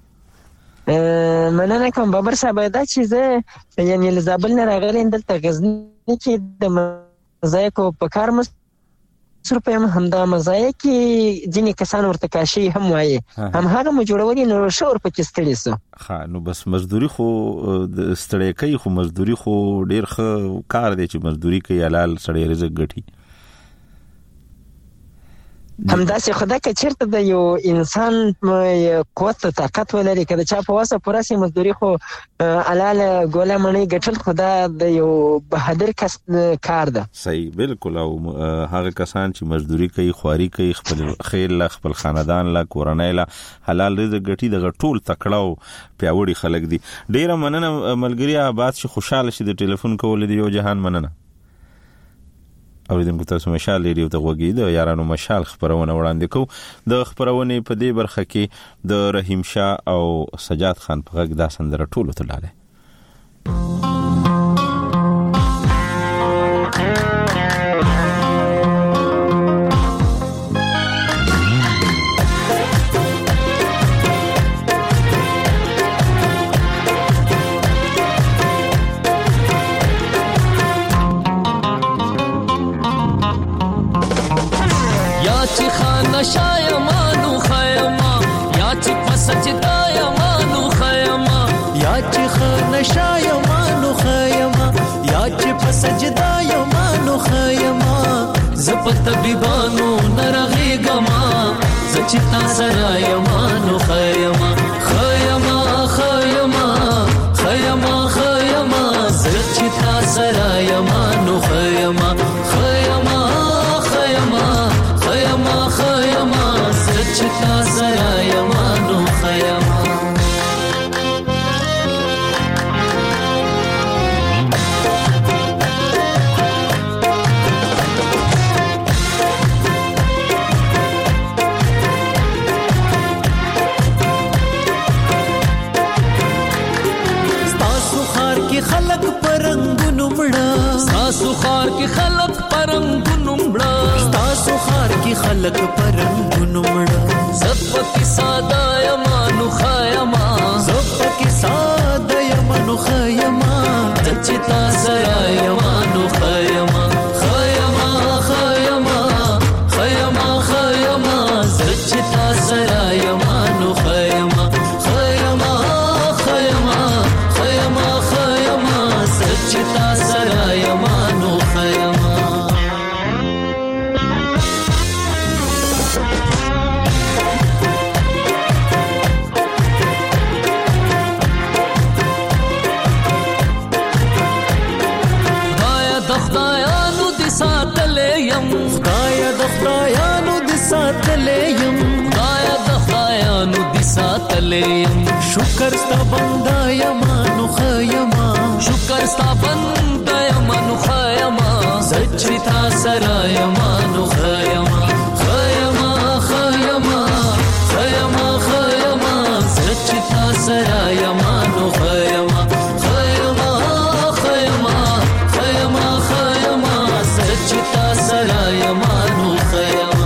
مننه کوم بابر صاحب دا چې یعنی لزابل نه راغلی دلته غزنی کې د مزایکو په کار مصرف هم همدا مزایکی ځینې کسان ورته کاشي هم وایي هم هغه مو جوړولي نو شور پکې ستړي سو ها نو بس مزدوري خو د ستړي کوي خو مزدوري خو ډیر ښه کار دی چې مزدوري کوي حلال سړی رزق ګټي همداسې خدای که چیرته د یو انسان قوت طاقت ولري که د چا په وسه پوره سي مزدوري خو حلاله ګوله مڼۍ ګټل خو دا د یو بهادر کس کار ده. صحیح بالکل. او هغه کسان چې مزدوري کوي خواري کوي خپل خیر لا خپل خاندان لا کورنۍ لا حلال رزق ګټي دغه ټول تکړه او پیاوړي خلک دي. ډیره مننه ملګری آباد چې خوشاله شي د ټلیفون کول دی. یو جهان مننه. اوریدونکو تاسو مشال لري ته وګورئ د یارانو مشال خبرونه وړاندې کو. د خبرونه په دې برخه کې د رحیم شاه او سجاد خان په غږ دا سندره ټولو ته لاله. شایمانو خیما یا چې پسجدا یمانو خیما یا چې خانه شایمانو خیما یا چې پسجدا یمانو خیما زپت بیبانو نرغی گما زچتا سرا یمانو خیما خیما خیما خیما خیما زچتا سرا یمانو خیما خیما خیما خیما خیما سچتا سرا یمانو خیما ستاسو خار کې خلق پرنګونو مړه ستاسو خار کې خلق پرنګونو مړه ستاسو خار کې خلق پرنګونو مړه زپکی ساده یمانو خیما زپکی ساده یمانو خیما دچتا سرا یمانو خیما خیما خیما خیما خیما دچتا سرا یمانو خیما خیما خیما خیما خیما دچتا سرا یمانو خیما خدایا د خدایانو د ساتلې يم خدایا د خدایانو د ساتلې يم شکر ستا بندا یمانو خیما شکر ستا بندا یمانو خیما سچتا سرا یمانو خیما خیما خیما خیما خیما سچتا سرا یمانو خیما خیما خیما خیما خیما سچتا سرا یمانو خیما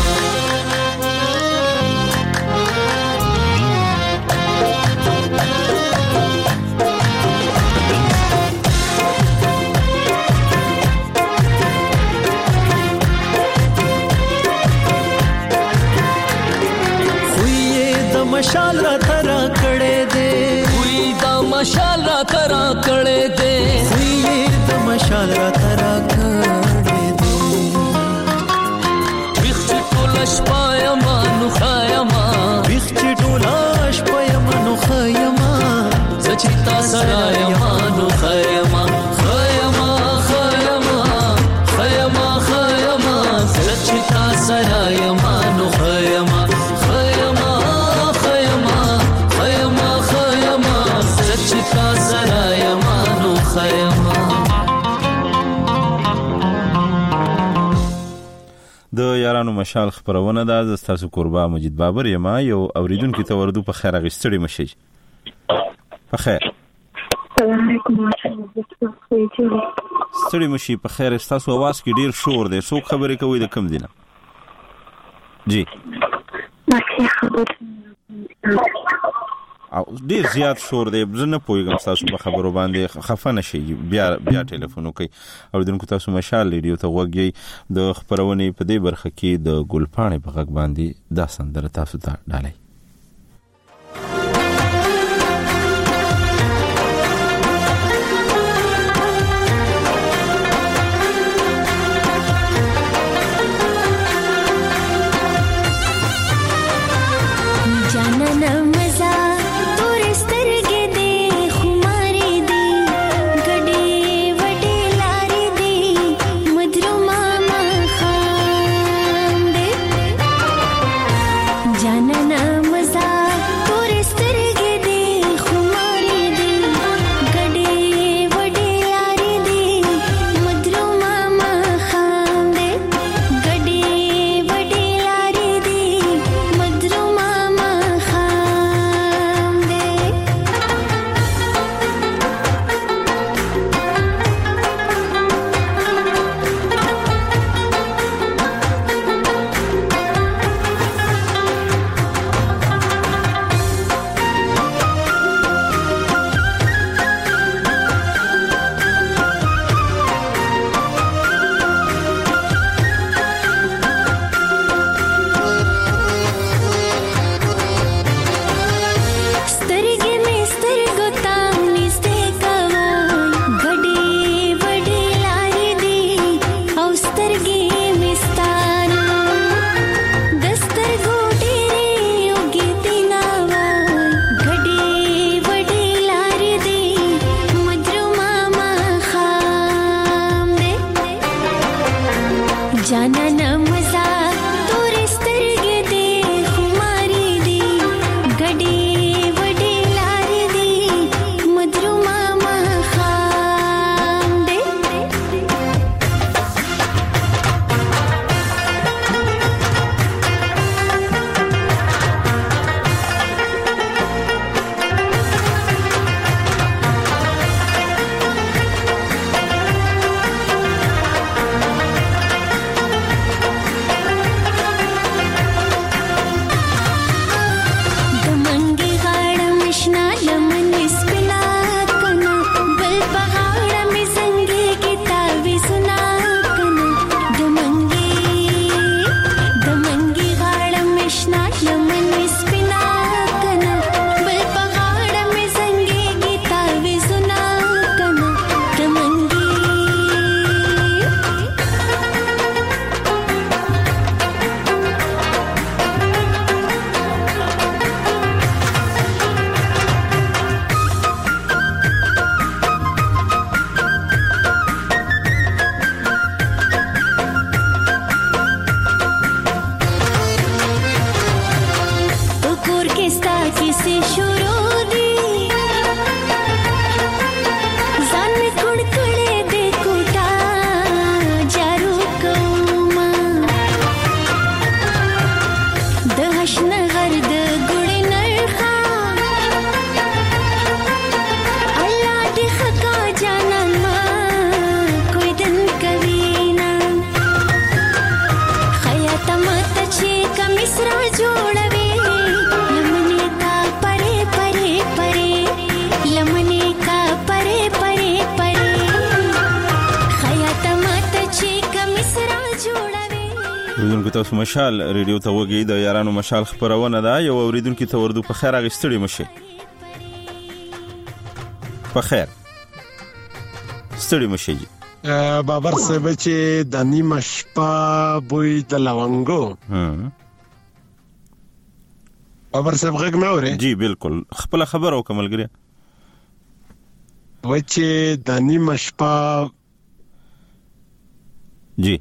مشال را ترا کړه دے وی دا مشال را ترا کړه دے وی دا مشال را ترا کړه دے وخت ټولش پایم نو خیما وخت ټولش پایم نو خیما زچتا سرا یمانو خیما خیما خیما خیما خیما زچتا سرا یمانو خیما د یارانو مشال خبرونه ده. د تاسو قربا مجید بابر یم. یو اوریدونکو ته وردو په خیر غستړي مشي په خیر. السلام علیکم ستړي مشي په خیر. تاسو आवाज کې ډیر شور دی. څوک خبرې کوي د کم دینه؟ جی او ډیر زیات شور دی. زه نه پوهیږم تاسو په خبرو باندې خفه نشئ. بیا بیا ټلیفون وکړئ. اوریدونکو تاسو مشال ریډیو ته وګورئ. د خبرونې په دې برخه کې د ګلپاڼې په غږ باندې دا سندره تاسو ته ډالۍ. جانانا مزا تور سترګې دې خماري دي ګډې وډې لارې دي مدرو ماما خام دې تاسو مشال ریډیو ته وګورئ د یارانو مشال خبرونه ده یو اوریدونکو ته وردو په خیر اغستړي مشه په خیر ستړي مشه جی بابر صاحب چې د نیمه شپه بوی د لونګو بابر صاحب غږ نه اوري جی بالکل خپل خبر او کملګری و چې د نیمه شپه جی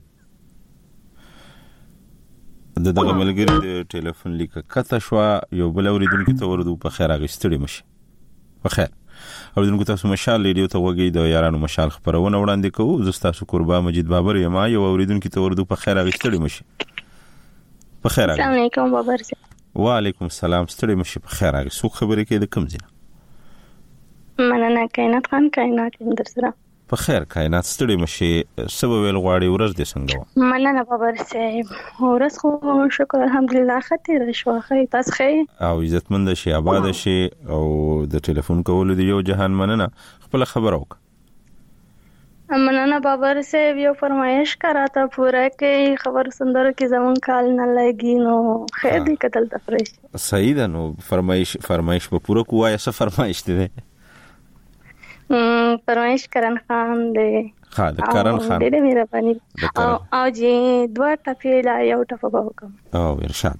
د دغه ملګری د ټلیفون لیک کته شو یو بل اوریدونکو ته وردو په خیر اغستړي مشه په خیر اوریدونکو تاسو مشال ریډیو ته وګورئ د یارانو مشال خبرونه وړاندې کوو زستا سو قربا مجید بابر یم یو اوریدونکو ته وردو په خیر اغستړي مشه په خیر السلام علیکم بابر وعلیکم السلام ستړي مشه په خیر اغه سو خبرې کې د کم زینه مننه کائنات خان کائنات اندر سره په خیر کائنات ستړي مشه سبب ویل غواړي ورځ دې څنګه و مننه بابر صاحب ورځ خو شکر الحمدلله خطر شو خیر تاسو خیر او عزتمند شي آباد شي او د ټلیفون کول دی یو جهان مننه خپل خبر اوک مننه بابر صاحب یو فرمایش کراته پورا کې خبر سندرو کې زمون کال نه لګي نو خیر دې کتل تفریش صحیح ده نو فرمایش فرمایش په پورا کوه څه فرمایش دی فرمایش کرن خان دی ها د کرن خان ډېر مهرباني او او جی دوه ټپې لا یو ټپ وکم او ارشاد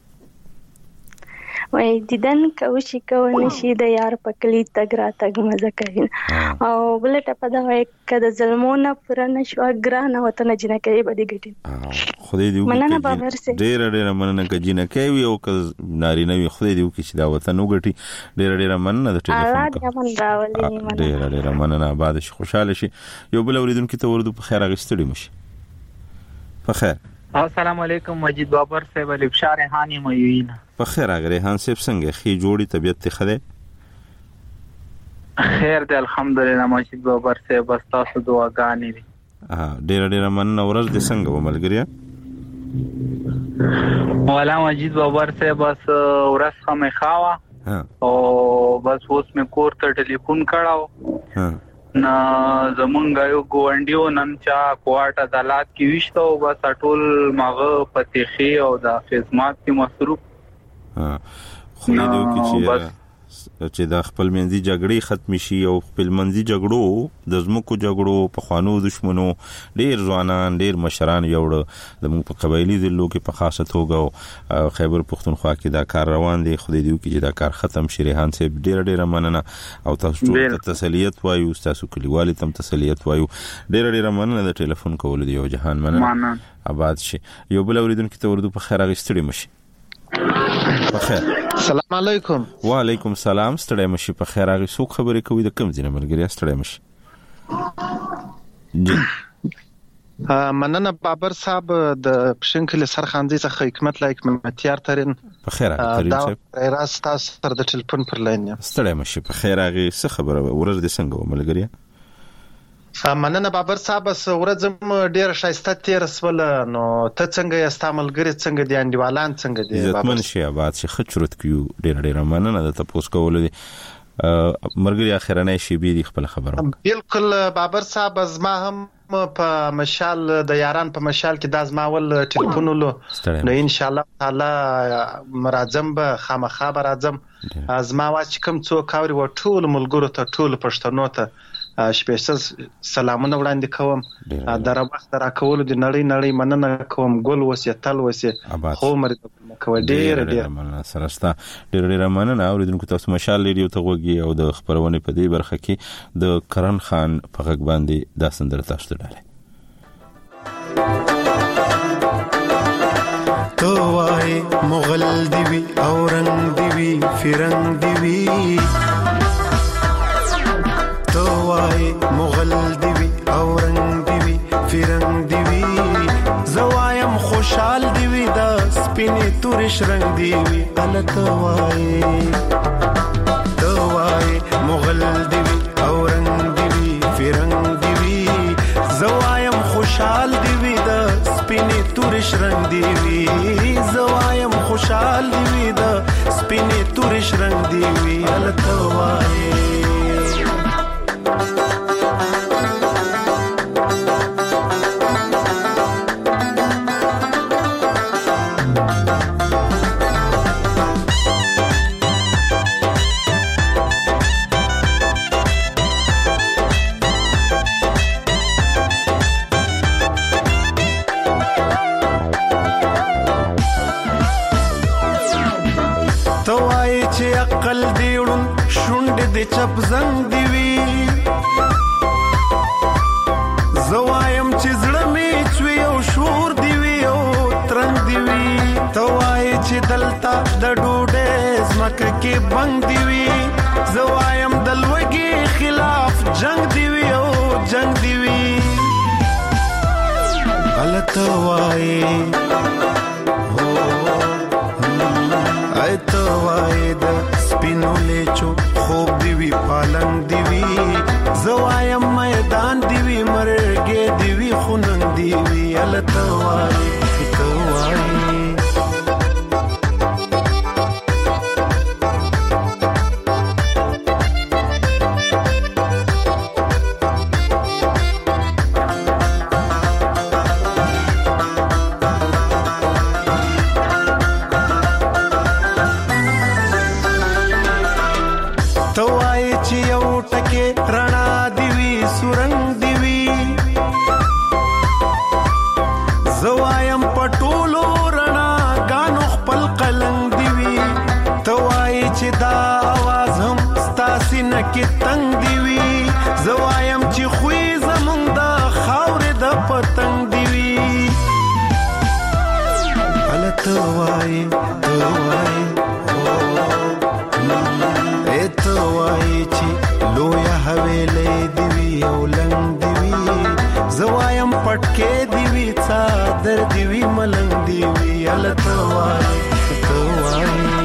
وای دیدن کوشي کو نشي د یار پکلی تګ را تګ مزه کوي او بل ټپ دا وای کده ظلمونه پرنه شو ګرانه وطن جنہ کوي بدی ګټي خدای دې مننه بابر سي ډېر ډېر مننه ک جنہ کوي او ک ناری نوي خدای دې وکړي چې دا وطن وګټي ډېر ډېر مننه د ټلیفون الله دې من راولي مننه ډېر ډېر مننه آباد شي خوشاله شي یو بل اوریدونکو ته وردو په خیر اغستړي مشه په خیر السلام علیکم مجید بابر صاحب الابشار هانی مېوین په خیر اگره هان صاحب څنګه خې جوړی طبيعت ته خده خیر دی الحمدلله مجید بابر صاحب بس تاسو دعاګانې دي ها ډېر ډېر مننه ورځ دې څنګه وملګریا مولا مجید بابر صاحب بس ورځ خمه خاوه او بس اوس مې کور ته ټلیفون کړاو ها نا زمونږ یو ګوندیو نن چا کوارټ عدالت کې وشته او بس ټول ماغه پتیخي او د خدمات کې مصروف ها خو دې کې چې چې د خپل منځي جګړې ختم شي او خپل منځي جګړو د زمکو جګړو په خوانو دشمنو ډیر ځوانان ډیر مشران یوړ د موږ په قبایلی ضلعو کې په خاصه توګه خیبر پختونخوا کې دا کار روان دی. خو دې کې دا کار ختم شي. ریحان صاحب ډیر ډیر مننه او تاسو ټول ته تسلیت وایو، تاسو کلیوالي تم تسلیت وایو. ډیر ډیر مننه د ټلیفون کول دی. یو جهان مننه آباد شي. یو بل اوریدونکو ته ورته په خیر غوښتړي مشي. بخیر. السلام علیکم. وعلیکم السلام. ستړی مشي په خیر غي. څوک خبرې کوي د کوم ځای ملګری؟ ستړی مشي. جی مننه بابر صاحب د پښنکل سرخانځي څخه حکمت لایک متیار ترين په خیر غي. دا راست تاسو تر د ټلیفون پر لاین یم. ستړی مشي په خیر غي. څه خبره ورځ د څنګه ملګری؟ مننه بابر صاحب. اس ورځم ډیر شایسته تیر سول. نو ته څنګه یې استعمالګری څنګه دی انډیوالان څنګه دی؟ عزتمن شي آباد شي. خچرت کیو ډیر ډیر مننه د تاسو کول دي مرګري اخرنه شي به خپل خبره. بالکل بابر صاحب. از ما هم په مشال د یاران په مشال کې د ازماول ټلیفون ولو نو ان شاء الله تعالی مرادم به خامخا برادم از ما واچ کوم څو کاوري و ټول ملګرو ته ټول پښتنو ته سپیشل سلامونه وړاندې کوم. در وخت را کول د نړۍ نړۍ مننه کوم. ګل وسه تل وسه خو مرید کوي. ډیر ډیر مننه سرستا. ډیر ډیر مننه. اوریدونکو تاسو مشال ریډیو ته وګورئ او د خبرونه په دې برخه کې د کرن خان په غږ باندې د سندره تاسو ته ډاله. تو وای مغل دی وی اورنګ دی وی فرنګ دی وی. تو وای مغل دی وی اورنګ دی وی فرنګ دی وی. زوایم خوشحال دی وی دا سپینې تورش رنگ دی وی. الته وای تو وای مغل دی وی اورنګ دی وی فرنګ دی وی. زوایم خوشحال دی وی دا سپینې تورش رنگ دی وی. زوایم خوشحال دی وی دا سپینې تورش رنگ دی وی. الته وای عقل دیړون شونډ د چپ زنګ دی وی. زوایم چې زړه می چوي او شور دی وی او ترنګ دی وی. توای چې دلتا د ډوډۍ زمکه کې بنګ دی وی. زوایم د لوګي خلاف جنگ دی وی او جنگ دی وی. الته وای تو وای د سپینو لیچو خوب دی وی پالنګ دی وی. زوایم میدان دی وی مرګې دی وی خوننګ دی وی. الته وای تو وای کې تنگ دی وی. زوایم چې خوې زمونږ د خاورې د پتنګ دی وی. الته وای تو وای اے تو وای چې لویا حویلې دی وی او لنګ دی وی. زوایم پټکې دی وی څادر دی وی ملنګ دی وی. الته وای تو وای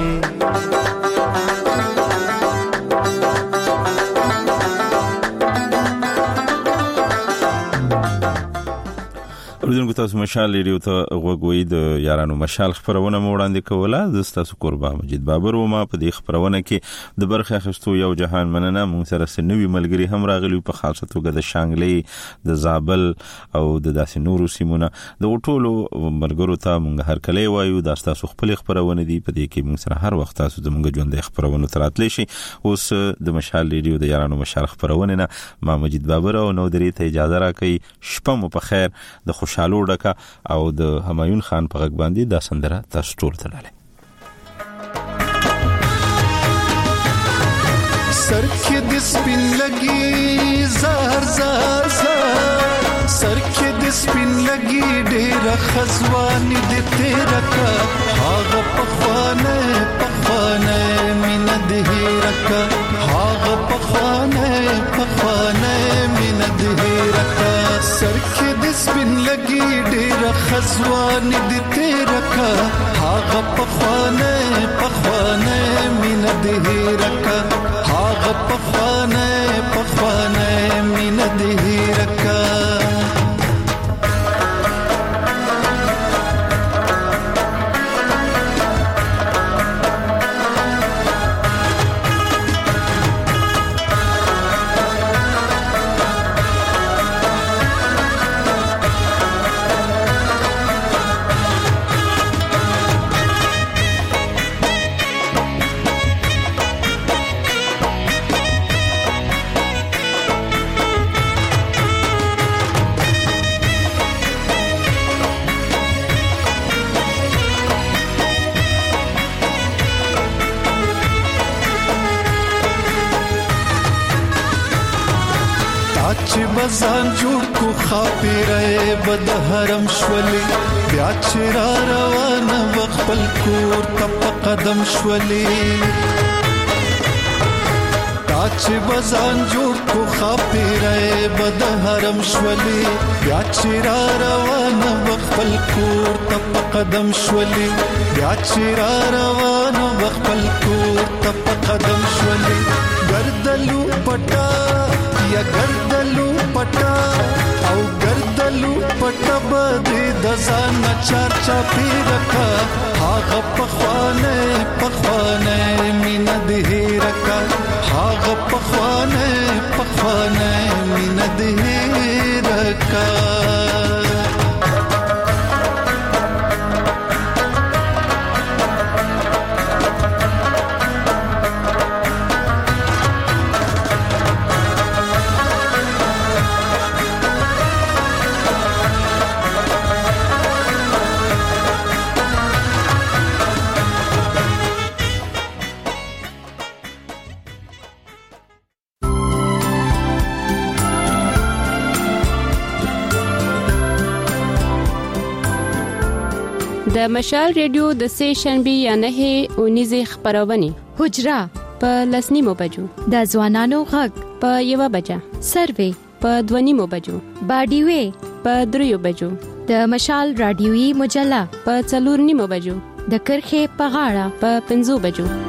اوردونکو تاسو مشال ریډیو ته غوږوي د یارانو مشال خبرونه مو وړاندې کوله. د تاسو قربا مجید بابر و ما په دې خبرونه کې د برخه اخیستو یو جهان مننه. مونږ سره سنوي ملګری هم راغلي په خاصه توګه د شانګلې د زابل او د داسې نورو سیمونه د ټولو ملګرو ته مونږ هر کله وایو د تاسو خپل خبرونه دي په دې کې مونږ سره هر وخت تاسو د مونږ ژوند خبرونه تراتلی شي. اوس د مشال ریډیو د یارانو مشال خبرونه نه ما مجید بابر او نو درې ته اجازه راکړي. شپه مو په خیر. د خوشالو ډکه او د همایون خان په غږ باندې دا سندره تاسو ټول ته لاله. سر کې د سپین لګي زهر زهر زهر سر کې د سپین لګي ډېر خزوان دې تیرا کا هاغه پخوانه پخوانه مين دې رکا هاغه پخوانه پخوانه مين دې رکا سر کې د سپین لګي ډېر خزوان دې تیرا کا هاغه پخوانه پخوانه مين دې رکا هاغه پخوانه پخوانه مين دې رکا بزان جوړ کو خاطرې بد حرم شولې بیا چې را روان وخپل کور ته قدم شولې چې بزان جوړ کو خاطرې بد حرم شولې بیا چې را روان وخپل کور ته قدم شولې بیا چې را روان وخپل کور ته قدم شولې ګردلو پټا یا ګردلو پټا او ګردلو پټا بده د ځان چار چا پیرکا هاغه پخوانه پخوانه مين دې رکا هاغه پخوانه پخوانه مين دې رکا د مشال ریډیو د سه شنبه یا نه اونیزه خبرونه حجرا په لسنیمو بجو د ځوانانو غږ په یو بجه سروي په دونیمو بجو باډیوي په دریو بجو د مشال رادیوي مجله په څلور نیمو بجو د کرخه په غاړه په پنځو بجو